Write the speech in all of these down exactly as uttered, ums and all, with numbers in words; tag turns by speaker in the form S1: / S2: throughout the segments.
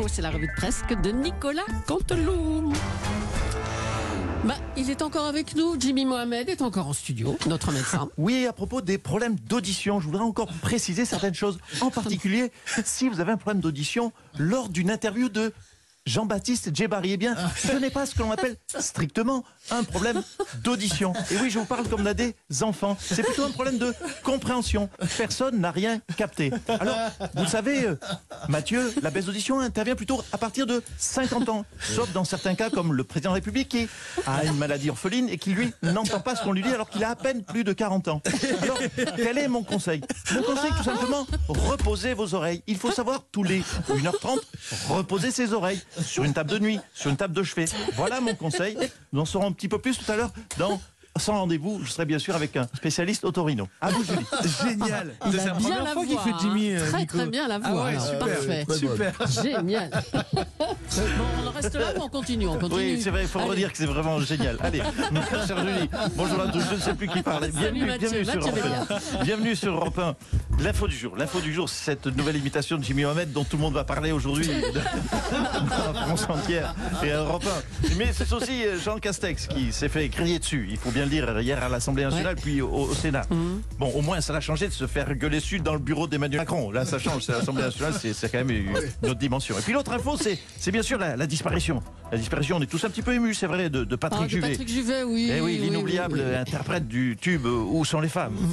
S1: c'est la revue de presse de Nicolas Canteloup. Bah, il est encore avec nous, Jimmy Mohamed est encore en studio, notre médecin.
S2: Oui, à propos des problèmes d'audition, je voudrais encore préciser certaines choses. En particulier, si vous avez un problème d'audition lors d'une interview de Jean-Baptiste Djebari, eh bien, ce n'est pas ce que l'on appelle strictement un problème d'audition. Et oui, je vous parle comme on a des enfants. C'est plutôt un problème de compréhension. Personne n'a rien capté. Alors, vous savez, euh, Mathieu, la baisse d'audition intervient plutôt à partir de cinquante ans. Sauf dans certains cas, comme le président de la République qui a une maladie orpheline et qui, lui, n'entend pas ce qu'on lui dit alors qu'il a à peine plus de quarante ans. Alors, quel est mon conseil? Mon conseil, tout simplement, reposez vos oreilles. Il faut savoir, tous les une heure trente, reposer ses oreilles. Sur une table de nuit, sur une table de chevet. Voilà mon conseil. Nous en saurons un petit peu plus tout à l'heure dans Sans rendez-vous. Je serai bien sûr avec un spécialiste otorino. À vous, Julie.
S3: Génial.
S1: Il
S3: C'est
S1: a
S3: la
S1: bien
S3: première
S1: la
S3: fois qu'il
S1: voix,
S3: fait Jimmy.
S1: hein.
S3: euh,
S1: Très
S3: Nico.
S1: très bien la voix.
S3: Ah ouais,
S1: alors,
S3: super,
S1: parfait.
S3: super.
S1: Génial. Bon, on en reste là ou on continue, on continue.
S2: Oui, c'est vrai, il faut
S1: Allez.
S2: redire que c'est vraiment génial. Allez, chère Julie, bonjour à tous, je ne sais plus qui parle. Bienvenue,
S1: Mathieu,
S2: bienvenue, sur
S1: Mathieu
S2: Europe un. Bienvenue sur Europe un. L'info du jour. L'info du jour, c'est cette nouvelle imitation de Jimmy Mohamed dont tout le monde va parler aujourd'hui dans la France entière et à Europe un. Mais c'est aussi Jean Castex qui s'est fait crier dessus, il faut bien le dire, hier à l'Assemblée nationale, ouais. Puis au, au Sénat. Mmh. Bon, au moins, ça l'a changé de se faire gueuler dessus dans le bureau d'Emmanuel Macron. Là, ça change, c'est l'Assemblée nationale, c'est, c'est quand même une, une autre dimension. Et puis l'autre info, c'est, c'est bien sûr la, la disparition. La disparition, on est tous un petit peu émus, c'est vrai, de, de Patrick
S1: ah, de
S2: Juvet.
S1: Patrick Juvet, oui.
S2: Eh oui,
S1: oui,
S2: l'inoubliable
S1: oui, oui, oui.
S2: interprète du tube Où sont les femmes. Mmh.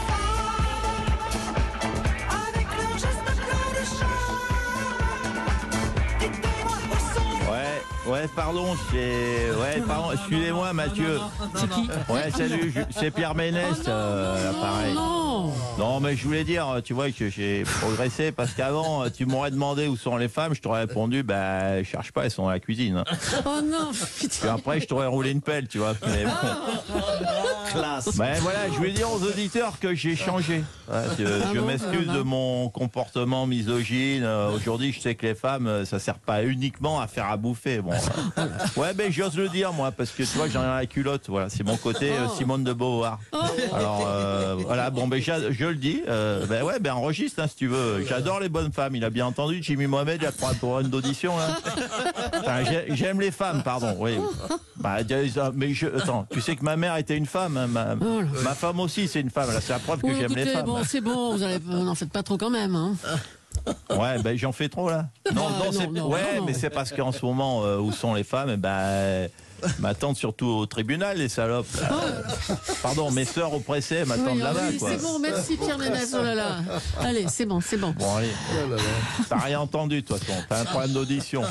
S2: Ouais, pardon, c'est... Ouais, pardon, excusez-moi, Mathieu.
S1: C'est qui?
S2: Ouais, salut, je... c'est Pierre Ménès,
S1: oh non,
S2: euh,
S1: non,
S2: pareil.
S1: Non.
S2: non, mais je voulais dire, tu vois, que j'ai progressé, parce qu'avant, tu m'aurais demandé où sont les femmes, je t'aurais répondu, bah, je cherche pas, elles sont dans la cuisine.
S1: Oh non,
S2: putain. Puis après, je t'aurais roulé une pelle, tu vois. Mais bon. Classe. Ben voilà, je voulais dire aux auditeurs que j'ai changé. Ouais, je
S1: ah
S2: je
S1: bon,
S2: m'excuse de mon comportement misogyne. Euh, aujourd'hui, je sais que les femmes, ça sert pas uniquement à faire à bouffer. Bon, euh, ouais, ben j'ose le dire moi, parce que tu vois, j'en ai la culotte. Voilà, c'est mon côté euh, Simone de Beauvoir. Alors euh, voilà, bon ben je, je le dis. Euh, ben ouais, ben enregistre hein, si tu veux. J'adore les bonnes femmes. Il a bien entendu, Jimmy Mohamed, il a trois pour une d'audition là. Enfin, j'aime les femmes, pardon. Oui. Bah, mais je, attends, tu sais que ma mère était une femme. Hein, ma, oh ma femme aussi, c'est une femme. Là, c'est la preuve que
S1: oh,
S2: j'aime
S1: écoutez,
S2: les femmes.
S1: Bon, c'est bon, vous n'en faites pas trop quand même. Hein.
S2: Ouais, ben j'en fais trop là. Non,
S1: ah,
S2: non,
S1: non,
S2: c'est,
S1: non,
S2: ouais,
S1: non,
S2: mais
S1: non.
S2: c'est parce qu'en ce moment, euh, où sont les femmes, eh ben, m'attendent surtout au tribunal, les salopes. Oh. Pardon, mes sœurs oppressées m'attendent
S1: oui,
S2: là-bas.
S1: Oui,
S2: quoi.
S1: c'est bon, merci Pierre Ménès. Oh là là. Allez, c'est bon, c'est bon.
S2: Bon, allez. Oh là là. T'as rien entendu, toi, ton. T'as un problème d'audition.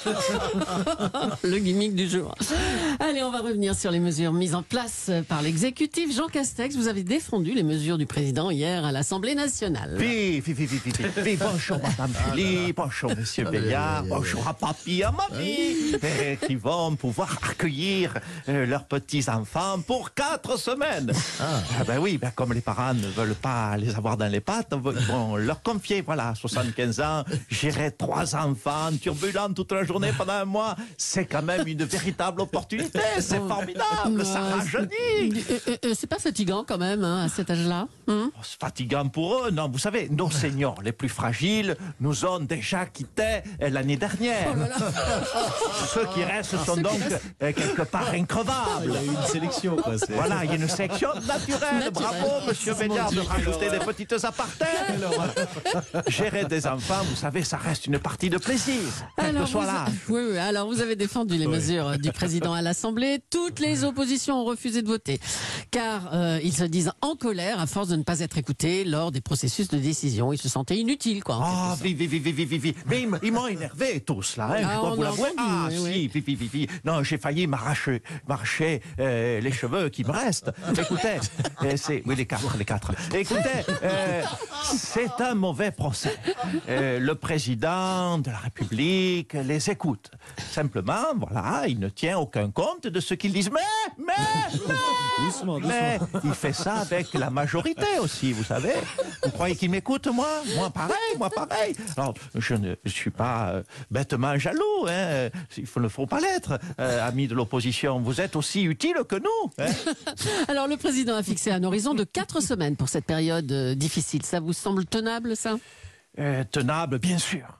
S1: Le gimmick du jour. Allez, on va revenir sur les mesures mises en place par l'exécutif. Jean Castex, vous avez défendu les mesures du président hier à l'Assemblée nationale.
S2: Puis, puis, puis, puis, puis, puis, bonjour Madame Julie, bonjour Monsieur Béliard, bonjour à papy, à mamie, et qui vont pouvoir accueillir euh, leurs petits-enfants pour quatre semaines. Ah, ah ben oui, ben comme les parents ne veulent pas les avoir dans les pattes, ils vont leur confier, voilà, soixante-quinze ans, gérer trois enfants, turbulents toute la journée pendant un mois, c'est quand même une véritable opportunité, c'est formidable, ça rajeunit.
S1: Euh, euh, c'est pas fatigant quand même, hein, à cet âge-là hein?
S2: Oh, c'est fatigant pour eux, non, vous savez, nos seniors les plus fragiles nous ont déjà quittés l'année dernière. Oh là là. Ceux qui restent sont donc euh, quelque part increvables.
S3: Il y a eu une sélection, quoi. C'est...
S2: Voilà, il y a une sélection naturelle. naturelle. Bravo, Monsieur Béliard, de rajouter des petites apartés. Gérer des enfants, vous savez, ça reste une partie de plaisir. Quel que soit là.
S1: Oui, oui, alors vous avez défendu les oui. mesures du président à l'Assemblée. Toutes les oppositions ont refusé de voter, car euh, ils se disent en colère à force de ne pas être écoutés lors des processus de décision. Ils se sentaient inutiles, quoi.
S2: Ah, vi, vi, vi, vi, vi, vi. Mais ils m'ont énervé tous, là. Hein,
S1: ah,
S2: je dois vous l'avouer. Ah,
S1: oui,
S2: si,
S1: oui.
S2: vi, vi, vi, vi. Non, j'ai failli m'arracher, m'arracher euh, les cheveux qui me restent. Écoutez, euh, c'est... Oui, les quatre, les quatre. Écoutez, euh, c'est un mauvais procès. Euh, le président de la République les écoute. Simplement, voilà, il ne tient aucun compte de ce qu'ils disent. Mais, mais, mais,
S3: doucement, doucement.
S2: mais, il fait ça avec la majorité aussi, vous savez. Vous croyez qu'il m'écoute, moi? Moi, pareil, moi, pareil. Alors, je ne je suis pas euh, bêtement jaloux, hein. Il ne faut pas l'être, euh, amis de l'opposition. Vous êtes aussi utiles que nous. Hein.
S1: Alors, le président a fixé un horizon de quatre semaines pour cette période euh, difficile. Ça vous semble tenable, ça?
S2: euh, Tenable, bien sûr.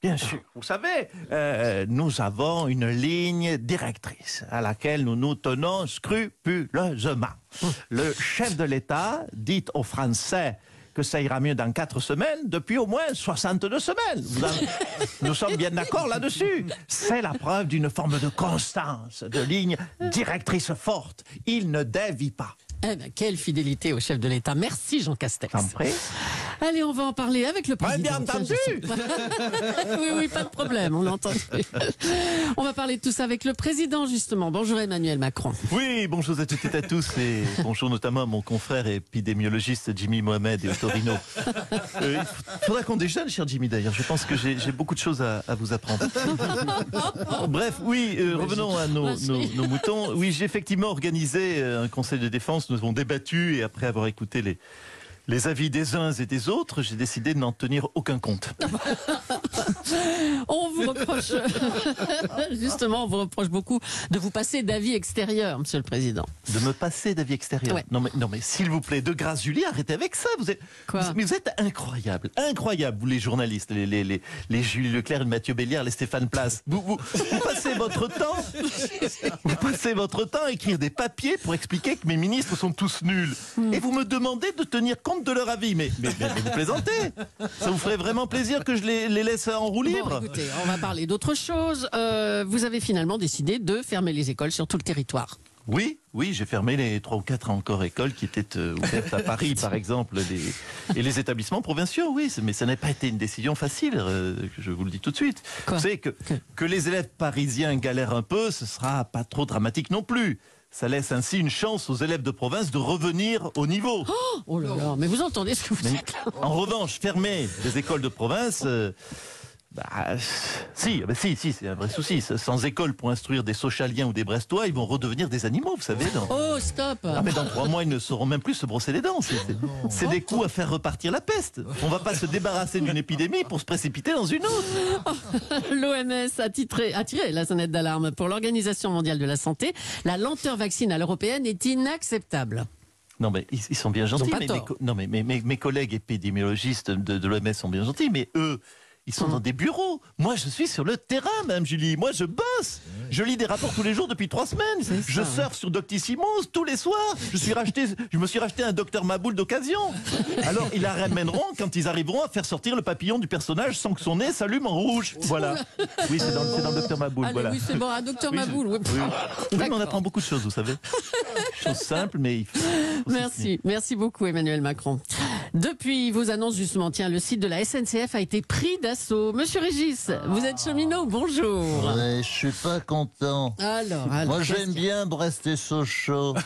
S2: Bien sûr. Vous savez, euh, nous avons une ligne directrice à laquelle nous nous tenons scrupuleusement. Le chef de l'État dit aux Français que ça ira mieux dans quatre semaines depuis au moins soixante-deux semaines. Vous en- Nous sommes bien d'accord là-dessus. C'est la preuve d'une forme de constance, de ligne directrice forte. Il ne dévie pas.
S1: Eh ben, quelle fidélité au chef de l'État. Merci Jean Castex.
S2: T'en prie.
S1: Allez, on va en parler avec le
S2: Ouais,
S1: président.
S2: bien entendu.
S1: Oui, oui, pas de problème, on l'a entendu. On va parler de tout ça avec le président, justement. Bonjour Emmanuel Macron.
S2: Oui, bonjour à toutes et à tous, et bonjour notamment à mon confrère épidémiologiste Jimmy Mohamed et Torino. Euh, il faudra qu'on déjeune, cher Jimmy, d'ailleurs. Je pense que j'ai j'ai beaucoup de choses à, à vous apprendre. Bref, oui, euh, revenons à nos, nos, nos moutons. Oui, j'ai effectivement organisé euh, un conseil de défense. Nous avons débattu, et après avoir écouté les, les avis des uns et des autres, j'ai décidé de n'en tenir aucun compte.
S1: On vous reproche, justement, on vous reproche beaucoup de vous passer d'avis extérieurs, monsieur le président.
S2: De me passer d'avis extérieur.
S1: Ouais.
S2: Non mais, non mais s'il vous plaît, de grâce Julie, arrêtez avec ça. Vous êtes,
S1: Quoi
S2: vous, mais vous êtes incroyable, incroyable, vous les journalistes, les, les, les, les Julie Leclerc, les Mathieu Béliard, les Stéphane Place. Vous, vous, vous passez votre temps, vous passez votre temps à écrire des papiers pour expliquer que mes ministres sont tous nuls. Et vous me demandez de tenir compte de leur avis. Mais, mais, mais, mais vous plaisantez. Ça vous ferait vraiment plaisir que je les, les laisse en roue libre?
S1: Bon, écoutez, on va parler d'autre chose. Euh, vous avez finalement décidé de fermer les écoles sur tout le territoire.
S2: Oui, oui, j'ai fermé les trois ou quatre encore écoles qui étaient euh, ouvertes à Paris, par exemple, les- et les établissements provinciaux, oui, c'est- mais ça n'a pas été une décision facile, euh, je vous le dis tout de suite.
S1: Quoi
S2: Vous savez que, que les élèves parisiens galèrent un peu, ce sera pas trop dramatique non plus. Ça laisse ainsi une chance aux élèves de province de revenir au niveau.
S1: Oh là là, mais vous entendez ce que vous
S2: Mais
S1: dites là?
S2: en revanche, fermer les écoles de province, euh, bah, si, bah si, si, c'est un vrai souci. Sans école pour instruire des Sochaliens ou des Brestois, ils vont redevenir des animaux, vous savez. Dans...
S1: Oh, stop.
S2: Ah, mais dans trois mois, ils ne sauront même plus se brosser les dents. C'est, c'est- c'est des coups à faire repartir la peste. On va pas se débarrasser d'une épidémie pour se précipiter dans une autre.
S1: L'O M S a, titré, a tiré la sonnette d'alarme pour l'Organisation mondiale de la santé. La lenteur vaccinale européenne est inacceptable.
S2: Non, mais ils, ils sont bien gentils.
S1: pas
S2: mais
S1: tort.
S2: mes, co- non, mais mes, mes- mes collègues épidémiologistes de, de l'O M S sont bien gentils, mais eux, ils sont
S1: Hum.
S2: dans des bureaux. Moi, je suis sur le terrain, Madame Julie. Moi, je bosse. Je lis des rapports tous les jours depuis trois semaines.
S1: C'est
S2: Je
S1: ça,
S2: surfe sur Doctissimos tous les soirs. Je suis racheté, je me suis racheté un docteur Maboul d'occasion. Alors, ils la ramèneront quand ils arriveront à faire sortir le papillon du personnage sans que son nez s'allume en rouge. Voilà. Oui, c'est dans, le- c'est dans le docteur Maboul.
S1: Allez,
S2: voilà.
S1: oui, c'est bon, un docteur
S2: Oui, je-
S1: Maboul. Oui.
S2: Oui, oui, mais on
S1: D'accord.
S2: apprend beaucoup de choses, vous savez. Choses simples, mais il faut.
S1: Merci, merci beaucoup Emmanuel Macron. Depuis vos annonces justement, tiens, le site de la S N C F a été pris d'assaut. Monsieur Régis, vous êtes cheminot, bonjour.
S4: Ouais, je suis pas content.
S1: Alors, alors,
S4: Moi,
S1: qu'est-ce
S4: j'aime
S1: qu'il y a
S4: bien Brest et Sochaux.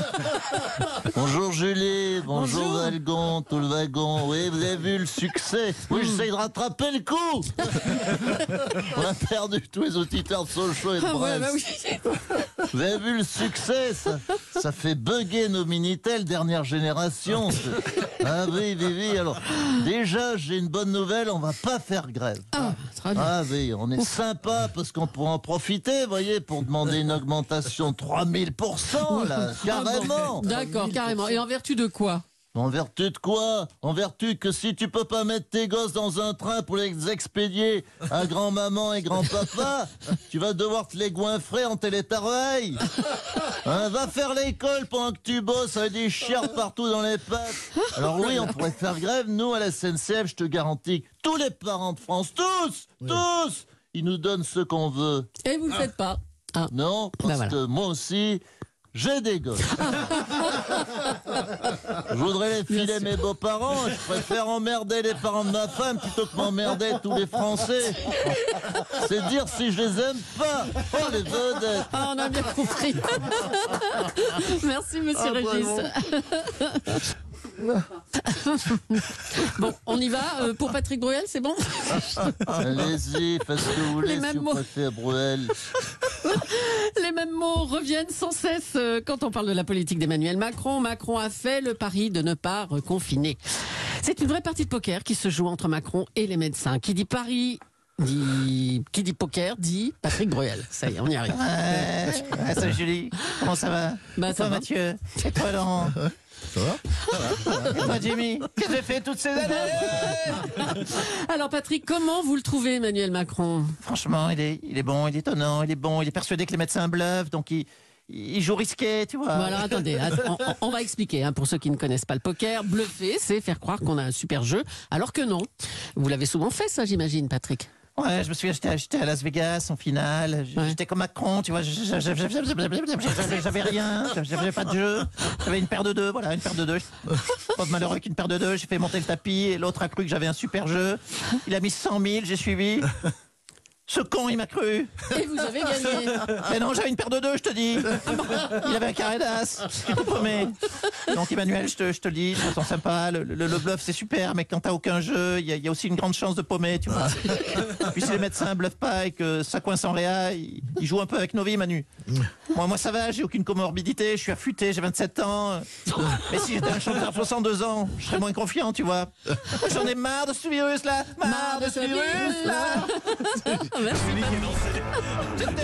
S4: Bonjour Julie, bonjour,
S1: Bonjour.
S4: Valgon, tout le wagon. Oui, vous avez vu le succès. Oui, j'essaye de rattraper le coup. On a perdu tous les auditeurs de Sochaux et de
S1: Ah ouais,
S4: Brest.
S1: bah oui.
S4: Vous avez vu le succès, ça, ça fait bugger nos Minitel dernière génération. Ah oui, oui, oui. Alors, déjà, j'ai une bonne nouvelle, on va pas faire grève.
S1: Ah, très bien.
S4: Ah oui, on est sympa parce qu'on pourra en profiter, vous voyez, pour demander une augmentation de trois mille pour cent, là, carrément.
S1: D'accord, carrément. Et en vertu de quoi?
S4: En vertu de quoi? En vertu que si tu peux pas mettre tes gosses dans un train pour les expédier à grand-maman et grand-papa, tu vas devoir te les goinfrer en télétravail. Hein, va faire l'école pendant que tu bosses avec des chiards partout dans les pattes. Alors oui, on pourrait faire grève. Nous, à la S N C F, je te garantis, tous les parents de France, tous, tous, ils nous donnent ce qu'on veut.
S1: Et vous le faites pas. Ah.
S4: Non, parce
S1: Ben voilà.
S4: que moi aussi, j'ai des gosses. Je voudrais les filer
S1: sûr.
S4: mes beaux-parents. Je préfère emmerder les parents de ma femme plutôt que m'emmerder tous les Français. C'est dire si je les aime pas. Oh, les vedettes.
S1: Ah, on a bien compris. Merci, monsieur
S4: Ah,
S1: Régis. Bon, on y va. Euh, pour Patrick Bruel, c'est bon?
S4: Allez-y, faites ce que vous voulez
S1: Les
S4: si
S1: mêmes
S4: vous
S1: mots.
S4: préférez Bruel.
S1: Les mêmes mots reviennent sans cesse euh, quand on parle de la politique d'Emmanuel Macron. Macron a fait le pari de ne pas reconfiner. C'est une vraie partie de poker qui se joue entre Macron et les médecins. Qui dit pari dit, qui dit poker dit Patrick Bruel. Ça y est, on y arrive.
S5: Ouais, ouais, salut Julie, comment ça va?
S1: Bah,
S5: Et toi
S1: ça va.
S5: Mathieu? Et toi Laurent?
S3: Ça va?
S2: Et toi, Jimmy, qu'est-ce que j'ai fait toutes ces années?
S1: Alors Patrick, comment vous le trouvez, Emmanuel Macron?
S2: Franchement, il est, il est bon, il est étonnant, il est bon. Il est persuadé que les médecins bluffent, donc il, il joue risqué, tu vois.
S1: Bon, alors attendez, att- on, on- on va expliquer hein, pour ceux qui ne connaissent pas le poker. Bluffer, c'est faire croire qu'on a un super jeu, alors que non. Vous l'avez souvent fait, ça, j'imagine, Patrick.
S2: Ouais, je me souviens, j'étais j'étais à Las Vegas en finale.
S1: Ouais.
S2: J'étais comme Macron, tu vois. J'avais j'avais- j'avais rien, j'avais pas de jeu. J'avais une paire de deux, voilà, une paire de deux. Pas de malheureux qu'une paire de deux. J'ai fait monter le tapis et l'autre a cru que j'avais un super jeu. Il a mis cent mille, j'ai suivi. Ce con, il m'a cru.
S1: Et vous avez gagné.
S2: Mais non, j'avais une paire de deux, je te dis. Il avait un carré d'as. Je te promets. Donc, Emmanuel, je te, je te le dis, de façon sympa, le, le, le bluff, c'est super, mais quand t'as aucun jeu, il y, a- il y a aussi une grande chance de paumer, tu vois. Puis si les médecins bluffent pas et que ça coince en réa, ils, ils jouent un peu avec nos vies, Manu. Moi, moi, ça va, j'ai aucune comorbidité, je suis affûté, j'ai vingt-sept ans. Mais si j'étais un champion à soixante-deux ans, je serais moins confiant, tu vois. J'en ai marre de ce virus-là. Marre de ce virus-là.
S1: Merci.